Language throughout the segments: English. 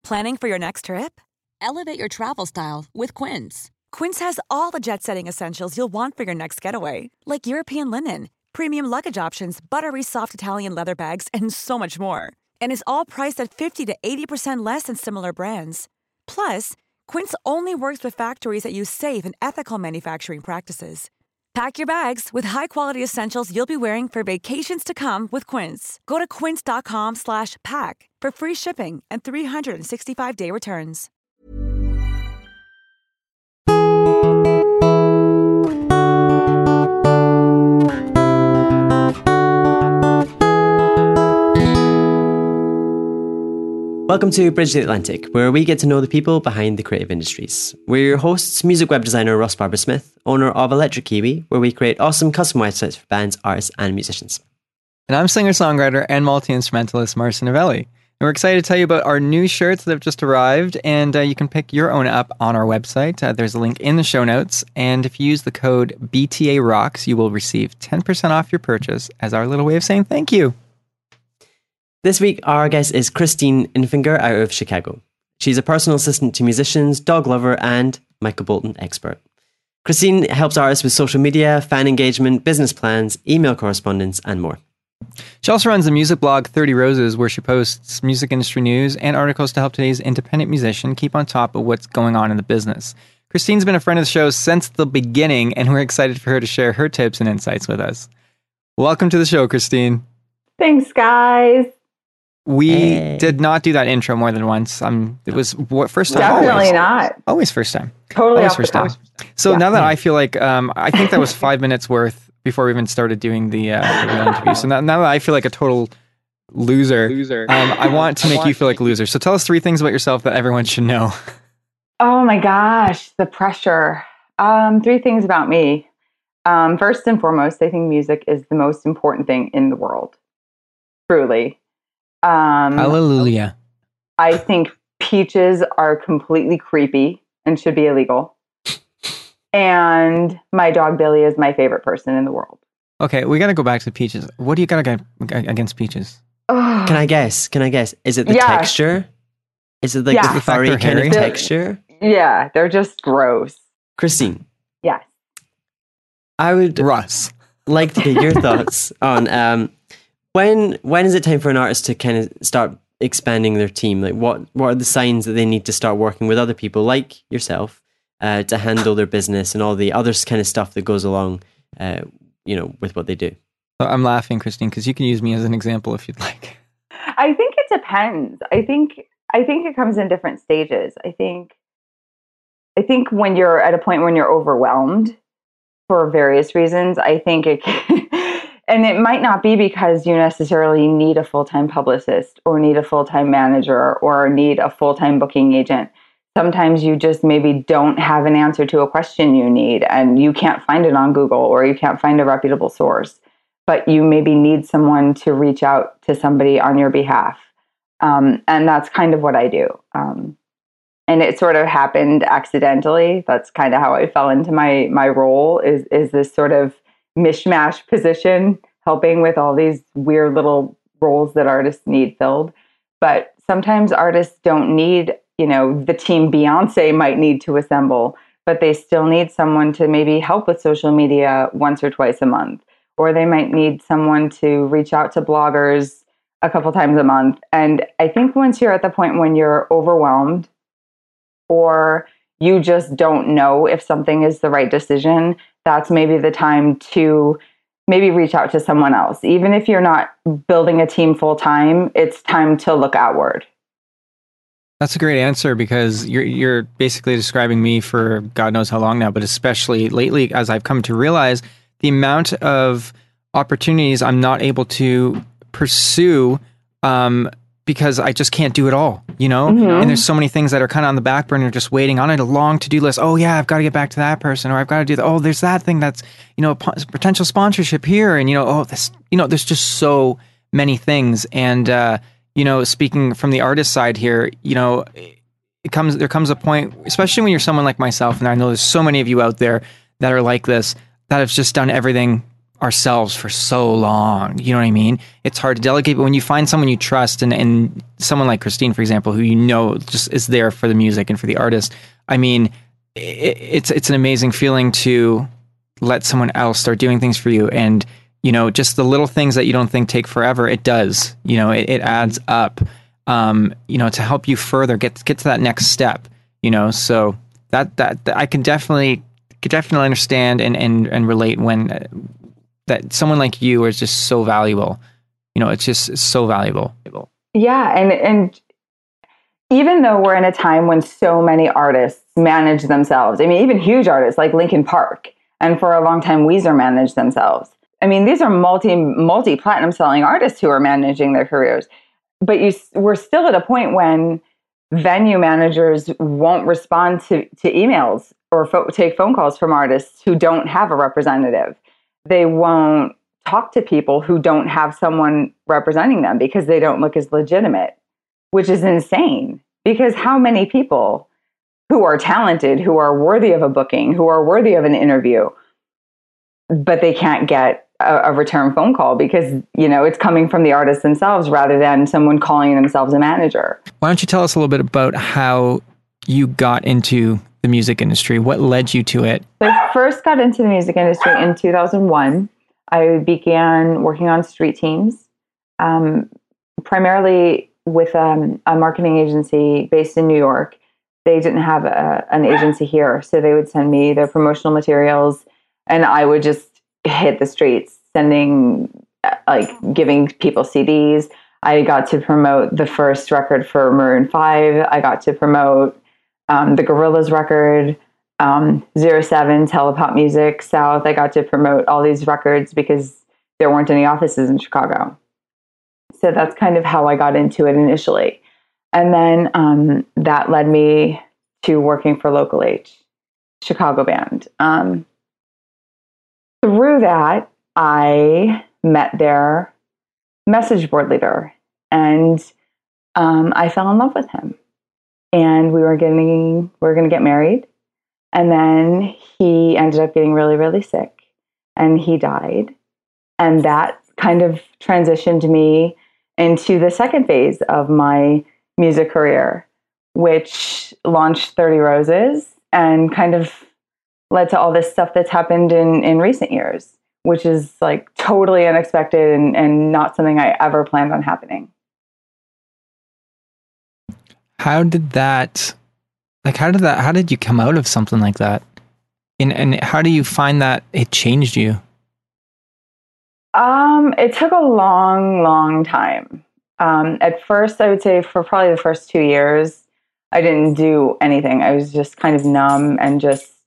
Planning for your next trip? Elevate your travel style with Quince. Quince has all the jet-setting essentials you'll want for your next getaway, like European linen, premium luggage options, buttery soft Italian leather bags, and so much more. And is all priced at 50 to 80% less than similar brands. Plus, Quince only works with factories that use safe and ethical manufacturing practices. Pack your bags with high-quality essentials you'll be wearing for vacations to come with Quince. Go to quince.com/pack for free shipping and 365-day returns. Welcome to Bridge the Atlantic, where we get to know the people behind the creative industries. We're your hosts, music web designer Ross Barber-Smith, owner of Electric Kiwi, where we create awesome custom websites for bands, artists, and musicians. And I'm singer-songwriter and multi-instrumentalist Marcin Novelli. And we're excited to tell you about our new shirts that have just arrived, and you can pick your own up on our website. There's a link in the show notes, and if you use the code BTAROCKS, you will receive 10% off your purchase as our little way of saying thank you. This week, our guest is Christine Infinger out of Chicago. She's a personal assistant to musicians, dog lover, and Michael Bolton expert. Christine helps artists with social media, fan engagement, business plans, email correspondence, and more. She also runs the music blog 30 Roses, where she posts music industry news and articles to help today's independent musician keep on top of what's going on in the business. Christine's been a friend of the show since the beginning, and we're excited for her to share her tips and insights with us. Welcome to the show, Christine. Thanks, guys. We did not do that intro more than once. It was first time. Definitely not. Always first time. Totally always off first the time. top. So Yeah. now that I feel like, I think that was 5 minutes worth before we even started doing the real interview. So now that I feel like a total loser, I want to make you feel like a loser. So tell us 3 things about yourself that everyone should know. Oh my gosh, the pressure. 3 things about me. First and foremost, I think music is the most important thing in the world. Truly. Hallelujah. I think peaches are completely creepy and should be illegal. And my dog Billy is my favorite person in the world. Okay, we got to go back to peaches. What do you got against peaches? Can I guess? Is it the texture? Is it like the furry kind of texture? Yeah, they're just gross. Christine. Yes. I would Russ. like to get your thoughts on when is it time for an artist to kind of start expanding their team? Like what are the signs that they need to start working with other people like yourself to handle their business and all the other kind of stuff that goes along with what they do? I'm laughing, Christine, because you can use me as an example if you'd like. I think it depends. I think it comes in different stages. I think when you're at a point when you're overwhelmed for various reasons, I think it and it might not be because you necessarily need a full-time publicist or need a full-time manager or need a full-time booking agent. Sometimes you just maybe don't have an answer to a question you need and you can't find it on Google or you can't find a reputable source, but you maybe need someone to reach out to somebody on your behalf. And that's kind of what I do. And it sort of happened accidentally. That's kind of how I fell into my role is this sort of mishmash position, helping with all these weird little roles that artists need filled. But sometimes artists don't need, the team Beyonce might need to assemble, but they still need someone to maybe help with social media once or twice a month. Or they might need someone to reach out to bloggers a couple times a month. And I think once you're at the point when you're overwhelmed or you just don't know if something is the right decision, that's maybe the time to maybe reach out to someone else. Even if you're not building a team full time, it's time to look outward. That's a great answer because you're basically describing me for God knows how long now, but especially lately as I've come to realize the amount of opportunities I'm not able to pursue because I just can't do it all, Mm-hmm. And there's so many things that are kind of on the back burner, just waiting on it, a long to-do list. Oh yeah, I've got to get back to that person, or I've got to do that. Oh, there's that thing that's, potential sponsorship here. And, there's just so many things. And, speaking from the artist side here, there comes a point, especially when you're someone like myself, and I know there's so many of you out there that are like this, that have just done everything ourselves for so long. You know what I mean? It's hard to delegate, but when you find someone you trust and someone like Christine, for example, who you know just is there for the music and for the artist, I mean, it's an amazing feeling to let someone else start doing things for you. And, you know, just the little things that you don't think take forever, it does. You know, it adds up, you know, to help you further get to that next step, you know. So that I could definitely understand and relate when that someone like you is just so valuable. You know, it's just so valuable. Yeah. And even though we're in a time when so many artists manage themselves, I mean, even huge artists like Linkin Park, and for a long time, Weezer managed themselves. I mean, these are multi-platinum selling artists who are managing their careers. But we're still at a point when venue managers won't respond to emails or take phone calls from artists who don't have a representative. They won't talk to people who don't have someone representing them because they don't look as legitimate, which is insane. Because how many people who are talented, who are worthy of a booking, who are worthy of an interview, but they can't get a return phone call because, you know, it's coming from the artists themselves rather than someone calling themselves a manager. Why don't you tell us a little bit about how you got into the music industry? What led you to it? So I first got into the music industry in 2001. I began working on street teams, primarily with a marketing agency based in New York. They didn't have an agency here, so they would send me their promotional materials, and I would just hit the streets, giving people CDs. I got to promote the first record for Maroon 5. I got to promote the Gorillaz record, 07, Telepop Music, South. I got to promote all these records because there weren't any offices in Chicago. So that's kind of how I got into it initially. And then that led me to working for Local H, Chicago band. Through that, I met their message board leader, and I fell in love with him. And we were going to get married. And then he ended up getting really, really sick, and he died. And that kind of transitioned me into the second phase of my music career, which launched 30 Roses and kind of led to all this stuff that's happened in recent years, which is like totally unexpected and not something I ever planned on happening. How did you come out of something like that? And how do you find that it changed you? It took a long, long time. At first, I would say for probably the first 2 years, I didn't do anything. I was just kind of numb and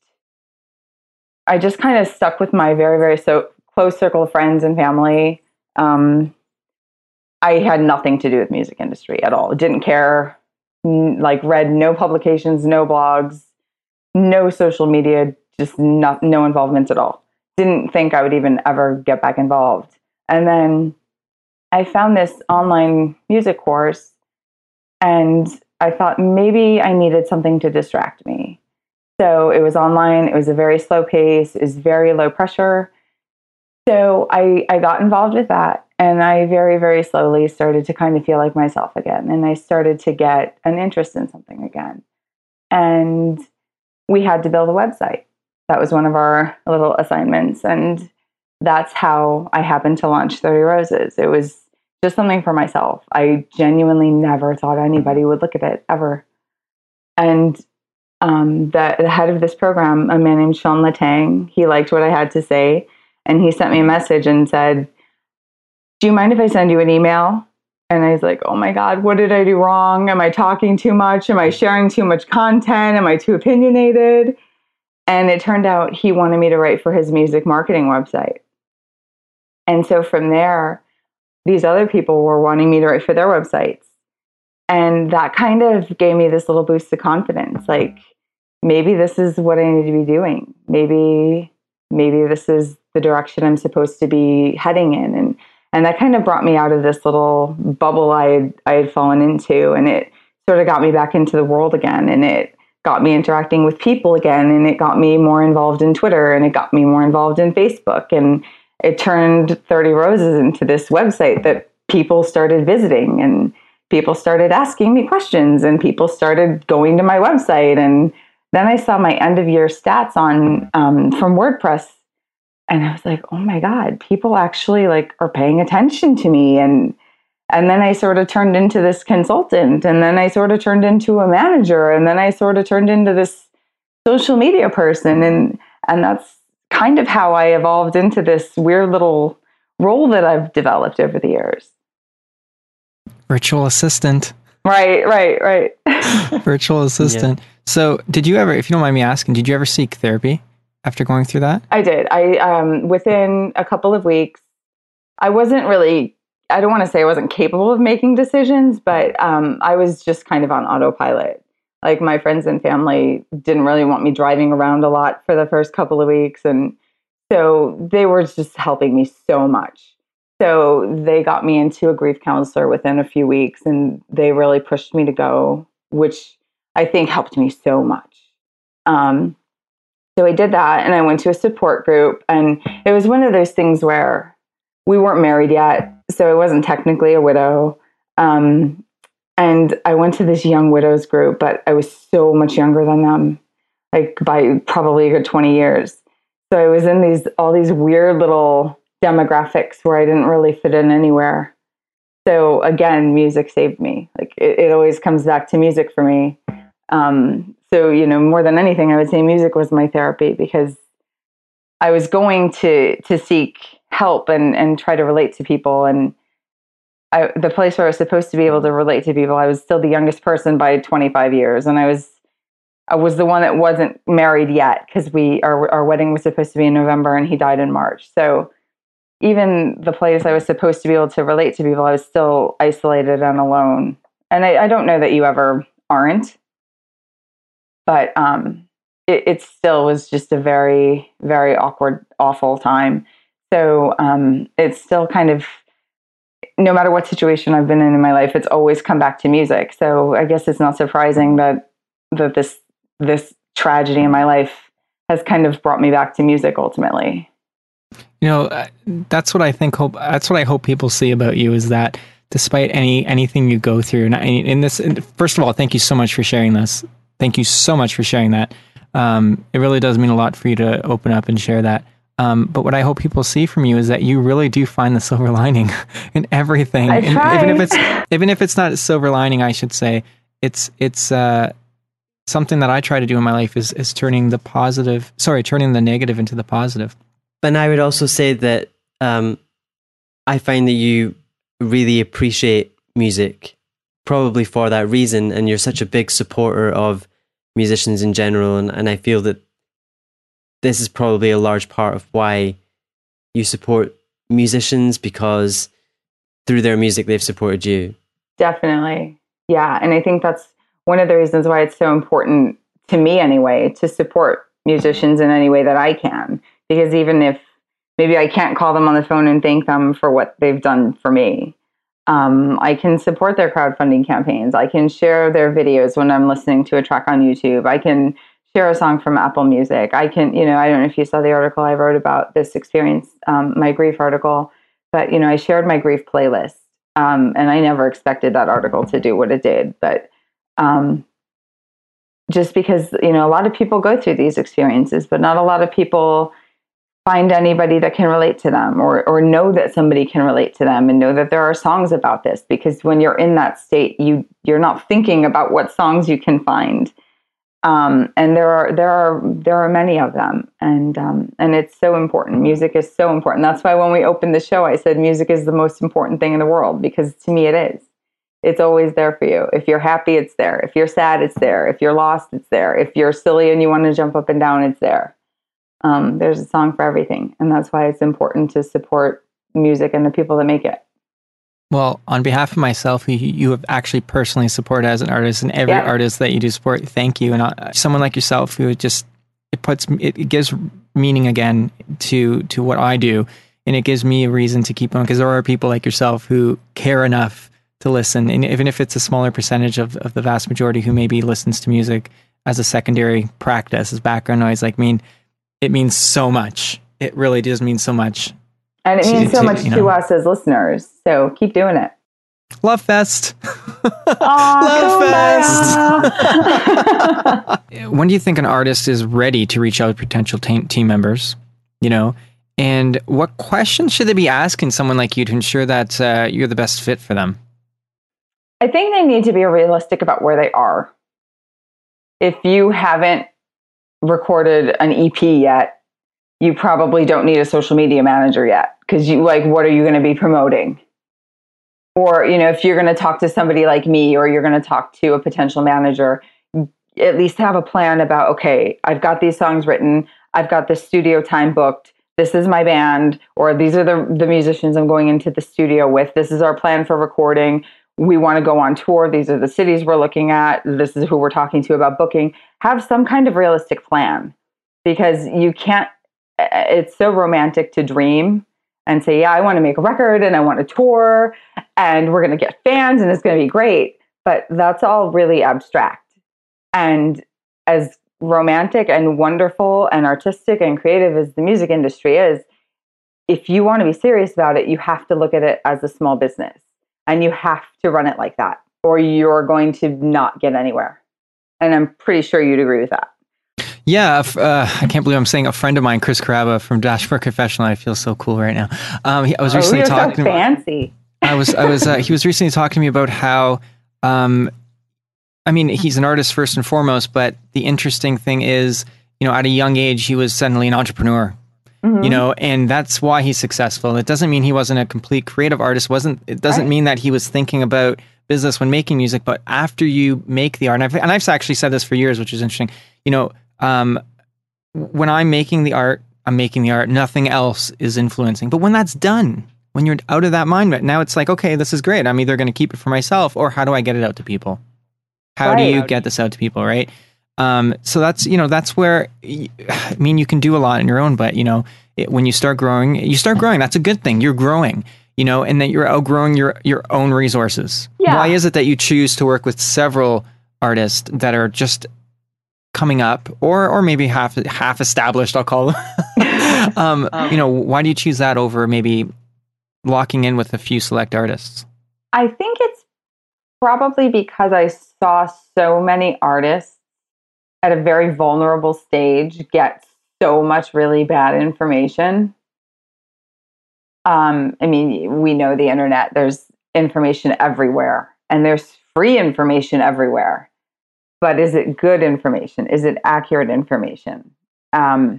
I just kind of stuck with my very, very close circle of friends and family. I had nothing to do with music industry at all. Didn't care. Read no publications, no blogs, no social media, just no involvement at all. Didn't think I would even ever get back involved. And then I found this online music course, and I thought maybe I needed something to distract me. So it was online. It was a very slow pace. It was very low pressure. So I got involved with that. And I very, very slowly started to kind of feel like myself again. And I started to get an interest in something again. And we had to build a website. That was one of our little assignments. And that's how I happened to launch 30 Roses. It was just something for myself. I genuinely never thought anybody would look at it ever. And the head of this program, a man named Sean Latang, he liked what I had to say. And he sent me a message and said, "Do you mind if I send you an email?" And I was like, oh my God, what did I do wrong? Am I talking too much? Am I sharing too much content? Am I too opinionated? And it turned out he wanted me to write for his music marketing website. And so from there, these other people were wanting me to write for their websites. And that kind of gave me this little boost of confidence. Like, maybe this is what I need to be doing. Maybe this is the direction I'm supposed to be heading in. And that kind of brought me out of this little bubble I had fallen into. And it sort of got me back into the world again. And it got me interacting with people again. And it got me more involved in Twitter. And it got me more involved in Facebook. And it turned 30 Roses into this website that people started visiting, and people started asking me questions, and people started going to my website. And then I saw my end of year stats on from WordPress, and I was like, oh my God, people actually like are paying attention to me. And then I sort of turned into this consultant, and then I sort of turned into a manager, and then I sort of turned into this social media person. And that's kind of how I evolved into this weird little role that I've developed over the years. Virtual assistant. Right. Virtual assistant. Yeah. So did you ever, if you don't mind me asking, did you ever seek therapy after going through that? I did. Within a couple of weeks, I wasn't really, I don't want to say I wasn't capable of making decisions, but I was just kind of on autopilot. Like my friends and family didn't really want me driving around a lot for the first couple of weeks. And so they were just helping me so much. So they got me into a grief counselor within a few weeks, and they really pushed me to go, which I think helped me so much. So I did that, and I went to a support group, and it was one of those things where we weren't married yet, so I wasn't technically a widow. And I went to this young widows group, but I was so much younger than them, like by probably a good 20 years. So I was in all these weird little demographics where I didn't really fit in anywhere. So again, music saved me. Like it always comes back to music for me. So, more than anything, I would say music was my therapy, because I was going to seek help and try to relate to people. And the place where I was supposed to be able to relate to people, I was still the youngest person by 25 years. And I was the one that wasn't married yet, because our wedding was supposed to be in November and he died in March. So even the place I was supposed to be able to relate to people, I was still isolated and alone. And I don't know that you ever aren't, but it still was just a very, very awkward, awful time. So it's still kind of, no matter what situation I've been in my life, it's always come back to music. So I guess it's not surprising that this tragedy in my life has kind of brought me back to music ultimately. That's what I think. That's what I hope people see about you, is that despite anything you go through, and first of all, thank you so much for sharing this. Thank you so much for sharing that. It really does mean a lot for you to open up and share that. But what I hope people see from you is that you really do find the silver lining in everything. I try. Even if it's not a silver lining, I should say it's something that I try to do in my life is turning the negative into the positive. And I would also say that I find that you really appreciate music, probably for that reason, and you're such a big supporter of musicians in general, and I feel that this is probably a large part of why you support musicians, because through their music they've supported you. Definitely. Yeah, and I think that's one of the reasons why it's so important to me anyway, to support musicians in any way that I can. Because even if maybe I can't call them on the phone and thank them for what they've done for me, I can support their crowdfunding campaigns. I can share their videos when I'm listening to a track on YouTube. I can share a song from Apple Music. I can, I don't know if you saw the article I wrote about this experience, my grief article, but, I shared my grief playlist. And I never expected that article to do what it did. But just because, a lot of people go through these experiences, but not a lot of people find anybody that can relate to them, or know that somebody can relate to them, and know that there are songs about this. Because when you're in that state, you're not thinking about what songs you can find. And there are many of them, and it's so important. Music is so important. That's why when we opened the show, I said music is the most important thing in the world, because to me it is. It's always there for you. If you're happy, it's there. If you're sad, it's there. If you're lost, it's there. If you're silly and you want to jump up and down, it's there. There's a song for everything, and that's why it's important to support music and the people that make it. Well, on behalf of myself, you have actually personally supported as an artist, and every artist that you do support, thank you. And someone like yourself who it gives meaning again to what I do, and it gives me a reason to keep on, because there are people like yourself who care enough to listen, and even if it's a smaller percentage of the vast majority who maybe listens to music as a secondary practice, as background noise, it means so much. It really does mean so much. And it means so much to us as listeners. So keep doing it. Love Fest. Love Fest. When do you think an artist is ready to reach out to potential team members? You know, and what questions should they be asking someone like you to ensure that you're the best fit for them? I think they need to be realistic about where they are. If you haven't recorded an EP yet, you probably don't need a social media manager yet, because what are you going to be promoting? Or, if you're going to talk to somebody like me, or you're going to talk to a potential manager, at least have a plan about, okay, I've got these songs written, I've got the studio time booked, this is my band, or these are the musicians I'm going into the studio with, this is our plan for recording, we want to go on tour, these are the cities we're looking at, this is who we're talking to about booking. Have some kind of realistic plan, because you can't, it's so romantic to dream and say, yeah, I want to make a record and I want to tour and we're going to get fans and it's going to be great. But that's all really abstract. And as romantic and wonderful and artistic and creative as the music industry is, if you want to be serious about it, you have to look at it as a small business and you have to run it like that, or you're going to not get anywhere. And I'm pretty sure you'd agree with that. Yeah, I can't believe I'm saying a friend of mine, Chris Caraba from Dashboard Confessional. I feel so cool right now. I was recently talking. So fancy. He was recently talking to me about how, he's an artist first and foremost, but the interesting thing is, at a young age, he was suddenly an entrepreneur. Mm-hmm. And that's why he's successful. It doesn't mean he wasn't a complete creative artist. It doesn't mean that he was thinking about business when making music, but after you make the art, and I've actually said this for years, which is interesting, when I'm making the art, nothing else is influencing. But when that's done, when you're out of that mindset, now it's like, okay, this is great. I'm either going to keep it for myself, or how do I get it out to people? How do you get this out to people, right? So that's where, you can do a lot on your own, but when you start growing, that's a good thing. You're growing, and that you're outgrowing your own resources. Yeah. Why is it that you choose to work with several artists that are just coming up, or maybe half established, I'll call them? Why do you choose that over maybe locking in with a few select artists? I think it's probably because I saw so many artists at a very vulnerable stage get so much really bad information. We know the internet, there's information everywhere, and there's free information everywhere. But is it good information? Is it accurate information? And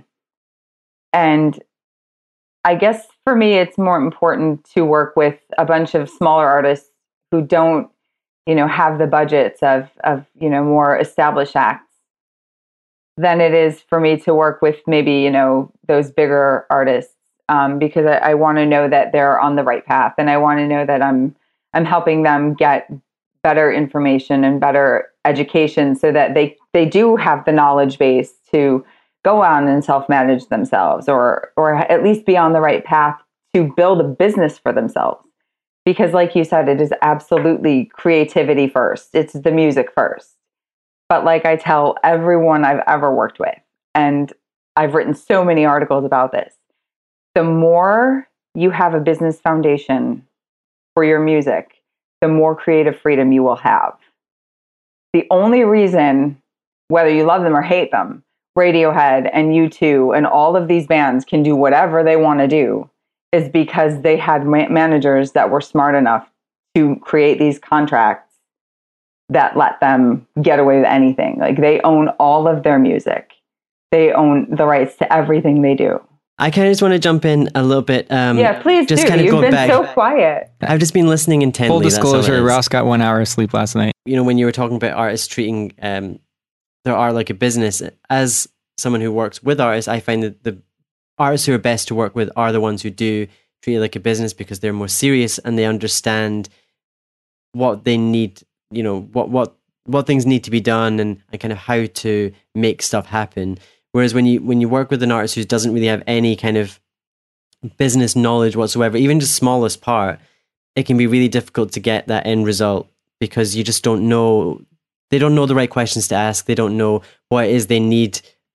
I guess for me, it's more important to work with a bunch of smaller artists who don't, have the budgets of more established acts than it is for me to work with maybe, those bigger artists, because I want to know that they're on the right path, and I want to know that I'm helping them get better information and better education, so that they do have the knowledge base to go on and self-manage themselves, or at least be on the right path to build a business for themselves. Because like you said, it is absolutely creativity first. It's the music first. But like I tell everyone I've ever worked with, and I've written so many articles about this, the more you have a business foundation for your music, the more creative freedom you will have. The only reason, whether you love them or hate them, Radiohead and U2 and all of these bands can do whatever they want to do is because they had managers that were smart enough to create these contracts that let them get away with anything. Like, they own all of their music. They own the rights to everything they do. I kind of just want to jump in a little bit. Yeah, please just do. Kind of You've been back. so quiet. I've just been listening intently. Full disclosure, Ross got 1 hour of sleep last night. When you were talking about artists treating their art like a business, as someone who works with artists, I find that the artists who are best to work with are the ones who do treat it like a business, because they're more serious and they understand what they need, what things need to be done, and kind of how to make stuff happen. Whereas when you work with an artist who doesn't really have any kind of business knowledge whatsoever, even just smallest part, it can be really difficult to get that end result, because you just don't know. They don't know the right questions to ask. They don't know what it is they need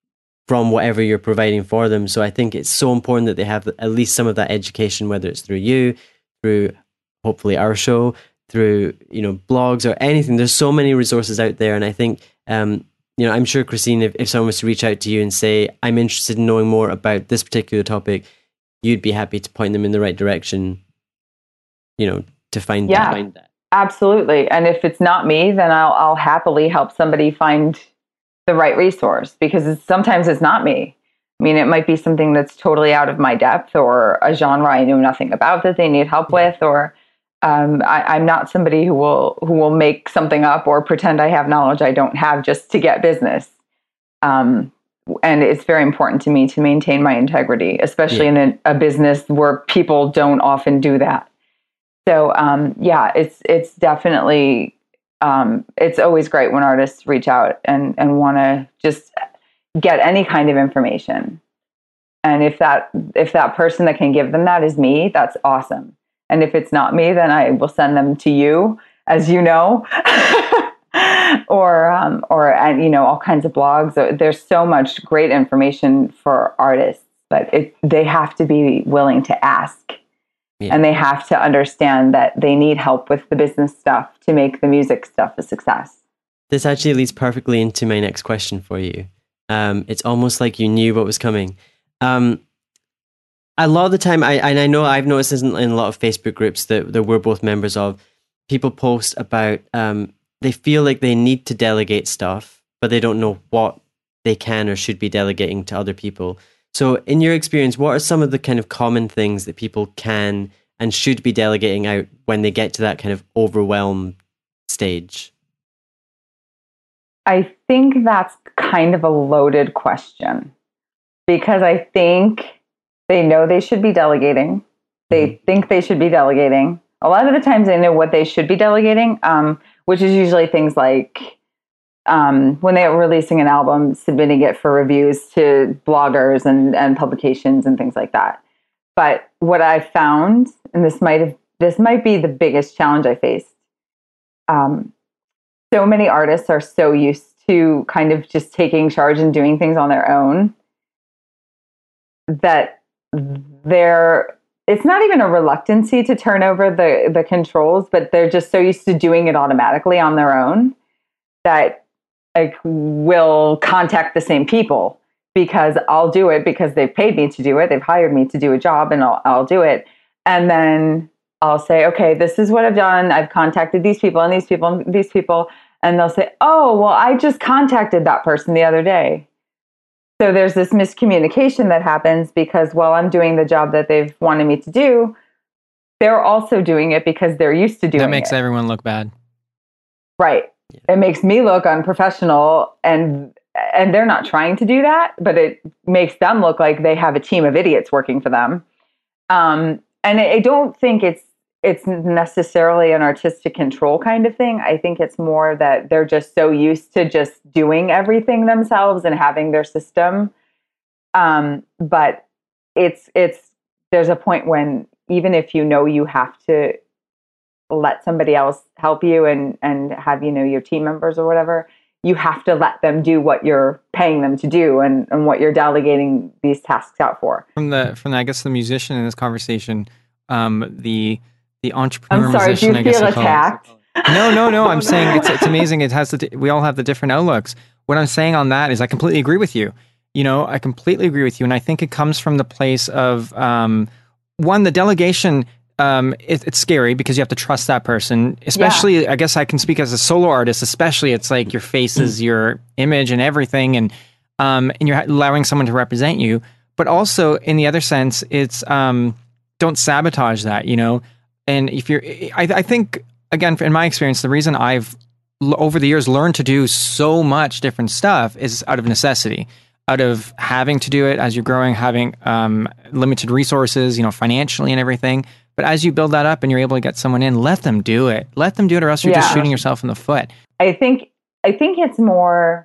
from whatever you're providing for them. So I think it's so important that they have at least some of that education, whether it's through you, through hopefully our show, through, blogs or anything. There's so many resources out there. And I think, I'm sure, Christine, if someone was to reach out to you and say, I'm interested in knowing more about this particular topic, you'd be happy to point them in the right direction, to find that. Absolutely. And if it's not me, then I'll happily help somebody find the right resource, because sometimes it's not me. I mean, it might be something that's totally out of my depth, or a genre I know nothing about that they need help with, or I'm not somebody who will make something up or pretend I have knowledge I don't have just to get business. And it's very important to me to maintain my integrity, especially in a business where people don't often do that. So, it's definitely, it's always great when artists reach out and want to just get any kind of information. And if that person that can give them that is me, that's awesome. And if it's not me, then I will send them to you, as you know, or all kinds of blogs. There's so much great information for artists, but they have to be willing to ask. Yeah. And they have to understand that they need help with the business stuff to make the music stuff a success. This actually leads perfectly into my next question for you. It's almost like you knew what was coming. A lot of the time, I know I've noticed this in a lot of Facebook groups that we're both members of, people post about they feel like they need to delegate stuff, but they don't know what they can or should be delegating to other people. So in your experience, what are some of the kind of common things that people can and should be delegating out when they get to that kind of overwhelmed stage? I think that's kind of a loaded question, because I think they know they should be delegating. They think they should be delegating. A lot of the times they know what they should be delegating, which is usually things like when they're releasing an album, submitting it for reviews to bloggers and publications and things like that. But what I've found, and this might be the biggest challenge I faced, so many artists are so used to kind of just taking charge and doing things on their own that it's not even a reluctancy to turn over the controls, but they're just so used to doing it automatically on their own that will contact the same people, because I'll do it because they've paid me to do it. They've hired me to do a job, and I'll do it. And then I'll say, okay, this is what I've done. I've contacted these people and these people and these people. And they'll say, oh, well, I just contacted that person the other day. So there's this miscommunication that happens, because while I'm doing the job that they've wanted me to do, they're also doing it because they're used to doing it. That makes everyone look bad. Right. It makes me look unprofessional, and they're not trying to do that, but it makes them look like they have a team of idiots working for them. And I don't think it's necessarily an artistic control kind of thing. I think it's more that they're just so used to just doing everything themselves and having their system. But there's a point when, even if you have to let somebody else help you and have, your team members or whatever, you have to let them do what you're paying them to do and what you're delegating these tasks out for. From I guess the musician in this conversation, the entrepreneur. I'm sorry, musician, do you feel attacked? No. I'm saying it's amazing. It has we all have the different outlooks. What I'm saying on that is I completely agree with you. I completely agree with you, and I think it comes from the place of one, the delegation. It's scary because you have to trust that person, especially, I guess I can speak as a solo artist, especially it's like your face is your image and everything. And you're allowing someone to represent you, but also in the other sense, it's, don't sabotage that, and if I think again, in my experience, the reason I've over the years learned to do so much different stuff is out of necessity, out of having to do it as you're growing, having, limited resources, financially and everything. But as you build that up and you're able to get someone in, let them do it. Let them do it, or else you're just shooting yourself in the foot. I think it's more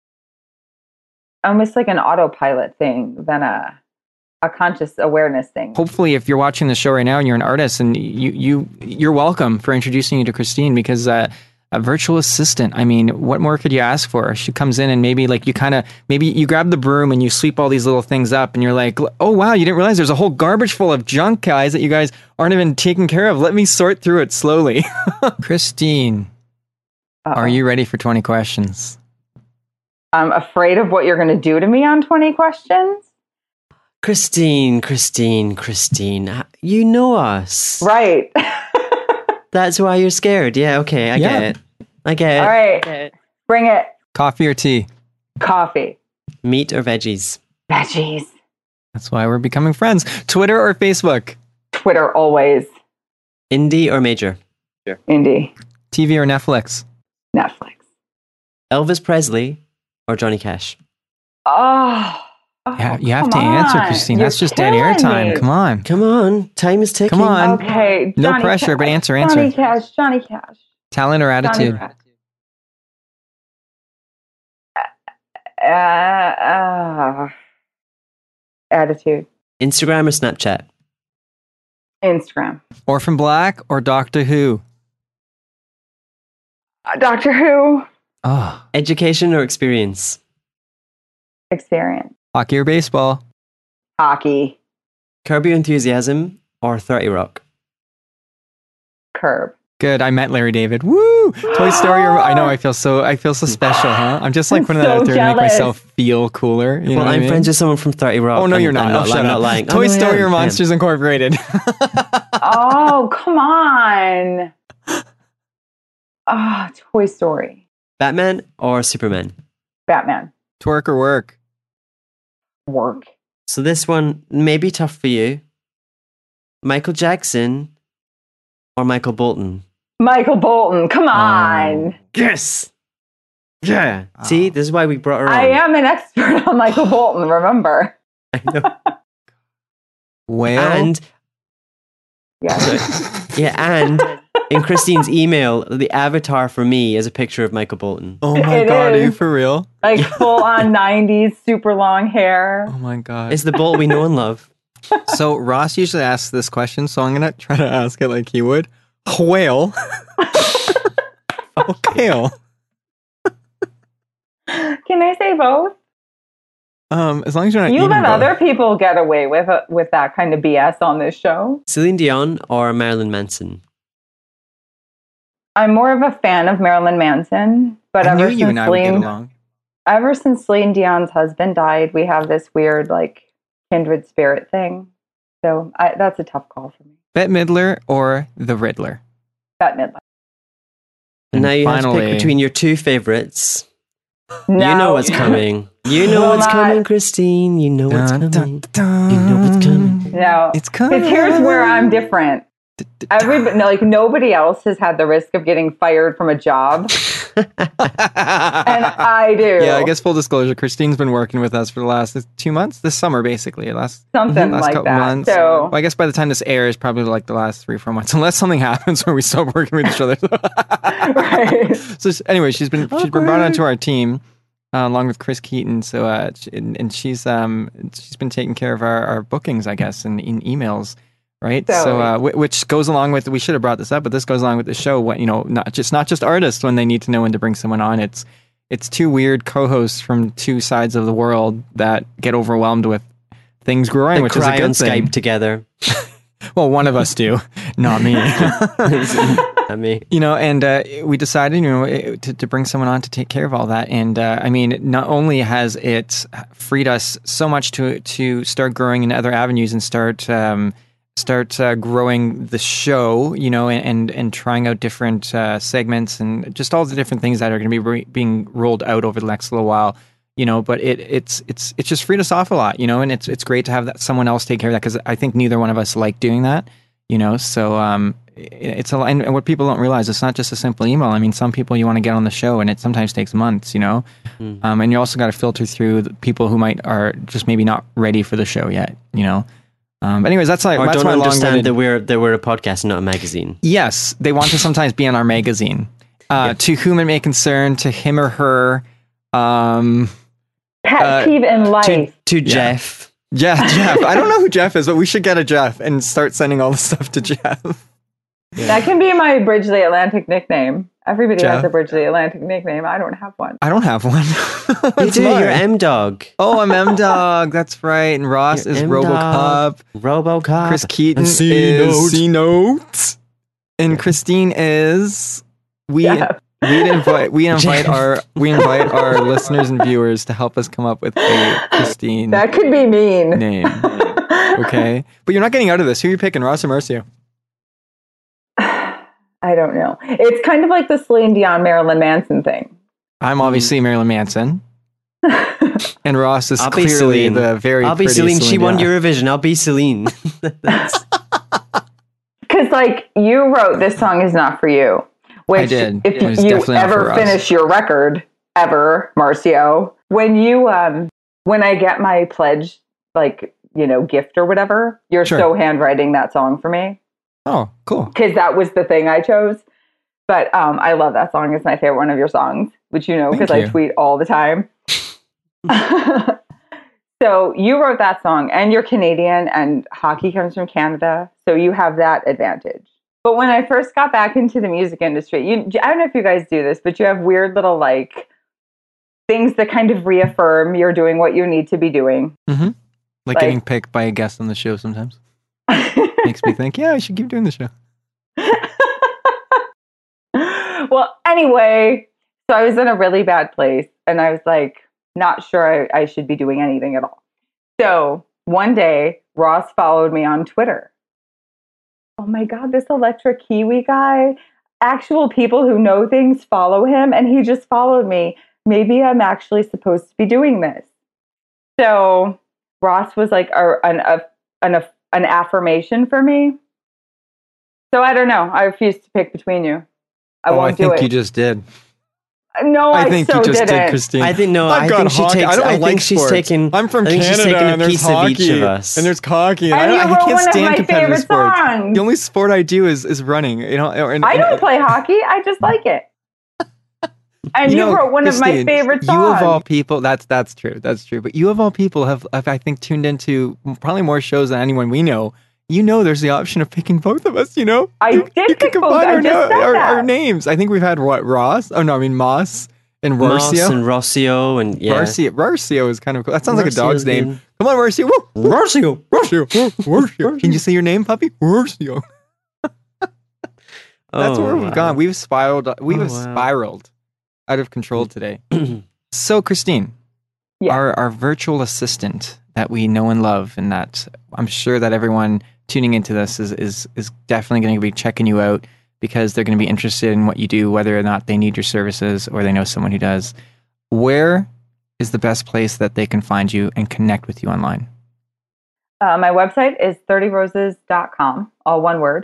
almost like an autopilot thing than a conscious awareness thing. Hopefully, if you're watching the show right now and you're an artist, and you're welcome for introducing you to Christine, because a virtual assistant. I mean, what more could you ask for? She comes in and maybe like maybe you grab the broom and you sweep all these little things up and you're like, oh wow, you didn't realize there's a whole garbage full of junk, guys, that you guys aren't even taking care of. Let me sort through it slowly. Christine, are you ready for 20 questions? I'm afraid of what you're going to do to me on 20 questions. Christine, you know us. Right. That's why you're scared. Yeah, okay, I get it. All right, bring it. Coffee or tea? Coffee. Meat or veggies? Veggies. That's why we're becoming friends. Twitter or Facebook? Twitter, always. Indie or major? Indie. TV or Netflix? Netflix. Elvis Presley or Johnny Cash? Yeah, you have to answer, Christine. That's just dead air time. Come on. Come on. Time is ticking. Come on. Okay. No pressure, but answer. Johnny Cash. Talent or attitude? Attitude. Instagram or Snapchat? Instagram. Orphan Black or Doctor Who? Doctor Who. Oh. Education or experience? Experience. Hockey or baseball? Hockey. Curb Your Enthusiasm or 30 Rock? Curb. Good. I met Larry David. Woo! Toy Story. I know. I feel so special, huh? I'm just like putting that out there to make myself feel cooler. You know what I'm I mean? friends with someone from 30 Rock. Oh no, you're not. I'm not lying. Toy Story or Monsters Incorporated? Oh, come on. Toy Story. Batman or Superman? Batman. Twerk or work? Work. So this one may be tough for you. Michael Jackson or Michael Bolton? Michael Bolton. Come on. Yes. Yeah. See, this is why we brought her on. I am an expert on Michael Bolton, remember? I know. Well. And and in Christine's email, the avatar for me is a picture of Michael Bolton. Oh my God, are you for real? Like full on 90s, super long hair. Oh my God. It's the Bolt we know and love. So Ross usually asks this question, so I'm going to try to ask it like he would. Whale. Whale. Can I say both? As long as you're not You eating let both. other people get away with that kind of BS on this show. Celine Dion or Marilyn Manson? I'm more of a fan of Marilyn Manson, but I knew you and I would get along. Ever since Celine Dion's husband died, we have this weird like kindred spirit thing. So that's a tough call for me. Bette Midler or The Riddler? Bette Midler. And now you have to finally- pick between your two favorites. No. You know what's coming. You know what's coming, Christine. You know what's coming. You know what's coming. No. It's coming. Because here's where I'm different. Nobody else has had the risk of getting fired from a job. And I do. Yeah, I guess full disclosure, Christine's been working with us for the last 2 months, this summer basically. Something last like couple that. months. So, Well, I guess by the time this airs, probably like the last 3 or 4 months, unless something happens where we stop working with each other. right. So anyway, she's been brought onto our team along with Chris Keaton. So and she's been taking care of our bookings, I guess, in emails. Right. So, which goes along with, we should have brought this up, but this goes along with the show. What, not just artists when they need to know when to bring someone on. It's two weird co-hosts from two sides of the world that get overwhelmed with things growing, which is a good on thing. Skype together. Well, one of us do, not me. Not me. And we decided, to bring someone on to take care of all that. And I mean, not only has it freed us so much to start growing in other avenues and start growing the show, and trying out different segments and just all the different things that are going to be being rolled out over the next little while, but it's just freed us off a lot, and it's great to have someone else take care of that, because I think neither one of us like doing that, so it's a lot. And what people don't realize, it's not just a simple email. I mean, some people you want to get on the show and it sometimes takes months, and you also got to filter through the people who are just maybe not ready for the show yet, But anyways, that's Or that's don't my understand long-winded. that we're a podcast, not a magazine. Yes, they want to sometimes be on our magazine. To whom it may concern, to him or her. Pet peeve in life. To Jeff. Yeah, Jeff. I don't know who Jeff is, but we should get a Jeff and start sending all the stuff to Jeff. That can be my Bridge the Atlantic nickname. Everybody Jeff? has a Bridge the Atlantic nickname. I don't have one. I don't have one. You It's do. mine. You're M-Dog. Oh, I'm M-Dog. That's right. And Ross You're is M-Dog. RoboCop. RoboCop. Chris Keaton And is C-Note. C-Note. And Christine is... We Jeff. invite our listeners and viewers to help us come up with a Christine That could be mean. name. Okay? But you're not getting out of this. Who are you picking, Ross or Marcio? I don't know. It's kind of like the Celine Dion, Marilyn Manson thing. I'm obviously Marilyn Manson. And Ross is I'll be clearly Celine. the very I'll be pretty Celine. She won Dion. Eurovision. I'll be Celine. That's- Because, like, you wrote "This Song Is Not For You," which I did. if It was you definitely not for ever us. finish your record, ever, Marcio, when I get my pledge, like, gift or whatever, you're Sure. so handwriting that song for me. Oh, cool. Because that was the thing I chose. But I love that song. It's my favorite one of your songs, which because Thank I you. tweet all the time. So you wrote that song, and you're Canadian, and hockey comes from Canada, so you have that advantage. But when I first got back into the music industry, I don't know if you guys do this, but you have weird little like things that kind of reaffirm you're doing what you need to be doing. Like Like- getting picked by a guest on the show sometimes. Makes me think, yeah, I should keep doing the show. Well, anyway, so I was in a really bad place, and I was like, not sure I should be doing anything at all. So one day, Ross followed me on Twitter. Oh my God, this Electric Kiwi guy. Actual people who know things follow him, and he just followed me. Maybe I'm actually supposed to be doing this. So Ross was like an affirmation for me. So I don't know. I refuse to pick between you. I won't do think it. you just did. No, I think so you just didn't. did, Christine. I think no. I've I got think she hockey. takes. I don't I like think she's sports. taking. I'm from I think she's Canada, taking a and there's piece hockey, of each of us. and there's hockey. And you I wrote can't one of stand my competitive favorite sports. songs. The only sport I do is running. I don't play hockey. I just like it. And you wrote one of my Christine, favorite songs. You of all people, that's true. That's true. But you of all people have I think tuned into probably more shows than anyone we know. There's the option of picking both of us. I You did could pick both. combine I just said our that. names. I think we've had what, Ross? Oh no, I mean Moss and Moss Marcio. and Rossio and yeah. Marcio is kind of cool. That sounds like a Marcio's dog's name. good. Come on, Marcio. Woo! Rossio. Marcio. Can you say your name, puppy? Marcio. That's where we've gone. We've spiraled. We've spiraled out of control today. So, Christine, Yeah. our virtual assistant that we know and love, and that I'm sure that everyone tuning into this is definitely going to be checking you out because they're going to be interested in what you do, whether or not they need your services or they know someone who does. Where is the best place that they can find you and connect with you online? My website is 30roses.com, all one word.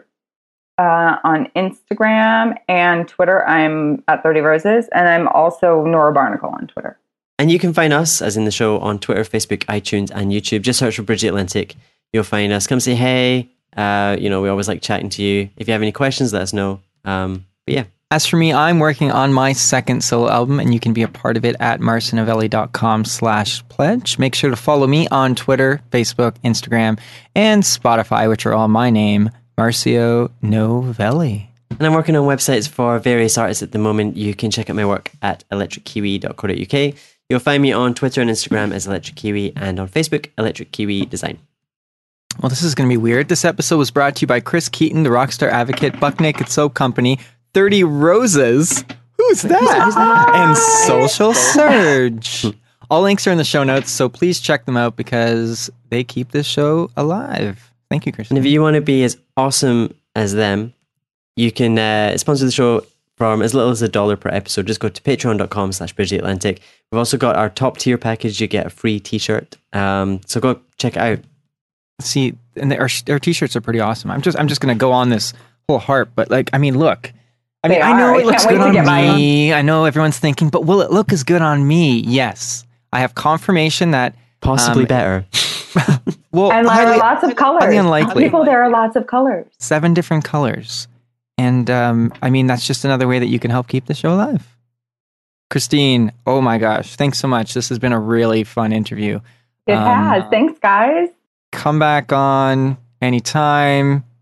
On Instagram and Twitter, I'm at 30roses, and I'm also Nora Barnacle on Twitter. And you can find us, as in the show, on Twitter, Facebook, iTunes, and YouTube. Just search for Bridge the Atlantic. You'll find us. Come say hey. We always like chatting to you. If you have any questions, let us know. But yeah. As for me, I'm working on my second solo album, and you can be a part of it at marcinovelli.com/pledge. Make sure to follow me on Twitter, Facebook, Instagram, and Spotify, which are all my name, Marcio Novelli. And I'm working on websites for various artists at the moment. You can check out my work at electrickiwi.co.uk. You'll find me on Twitter and Instagram as Electric Kiwi, and on Facebook, Electric Kiwi Design. Well, this is going to be weird. This episode was brought to you by Chris Keaton, the Rockstar Advocate, Buck Naked Soap Company, 30 Roses. Who's that? And Social Surge. All links are in the show notes, so please check them out because they keep this show alive. Thank you, Chris. And if you want to be as awesome as them, you can sponsor the show from as little as $1 per episode. Just go to patreon.com/BridgeTheAtlantic. We've also got our top tier package. You get a free t-shirt. So go check it out. See, and our t-shirts are pretty awesome. I'm just going to go on this whole harp, but look. I know I it looks can't good wait to on get mine. me. I know everyone's thinking, but will it look as good on me? Yes. I have confirmation that Possibly better. well, And there are lots of colors. highly unlikely. People, there are lots of colors. 7 different colors. And that's just another way that you can help keep the show alive. Christine, oh my gosh, thanks so much. This has been a really fun interview. It has. Thanks, guys. Come back on anytime.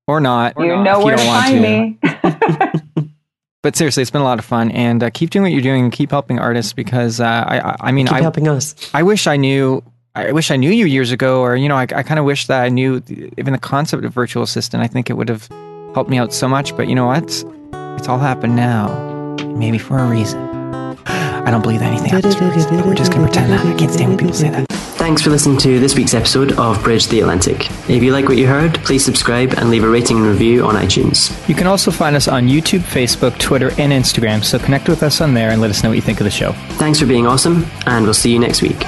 Or not. You know where to find me. But seriously, it's been a lot of fun, and keep doing what you're doing and keep helping artists because I mean, Keep helping us. I wish I knew you years ago, or I kind of wish that I knew even the concept of virtual assistant. I think it would have helped me out so much. But you know what? It's all happened now, maybe for a reason. I don't believe anything happens for a reason, but we're just gonna pretend that. I can't stand when people say that. Thanks for listening to this week's episode of Bridge the Atlantic. If you like what you heard, please subscribe and leave a rating and review on iTunes. You can also find us on YouTube, Facebook, Twitter, and Instagram, so connect with us on there and let us know what you think of the show. Thanks for being awesome, and we'll see you next week.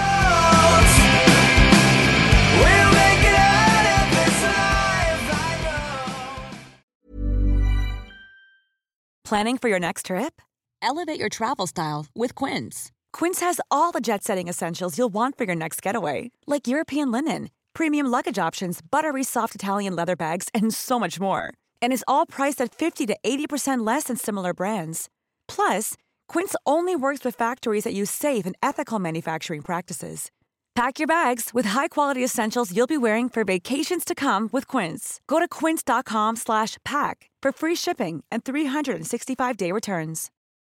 Planning for your next trip? Elevate your travel style with Quince. Quince has all the jet-setting essentials you'll want for your next getaway, like European linen, premium luggage options, buttery soft Italian leather bags, and so much more. And is all priced at 50 to 80% less than similar brands. Plus, Quince only works with factories that use safe and ethical manufacturing practices. Pack your bags with high-quality essentials you'll be wearing for vacations to come with Quince. Go to quince.com/pack for free shipping and 365-day returns.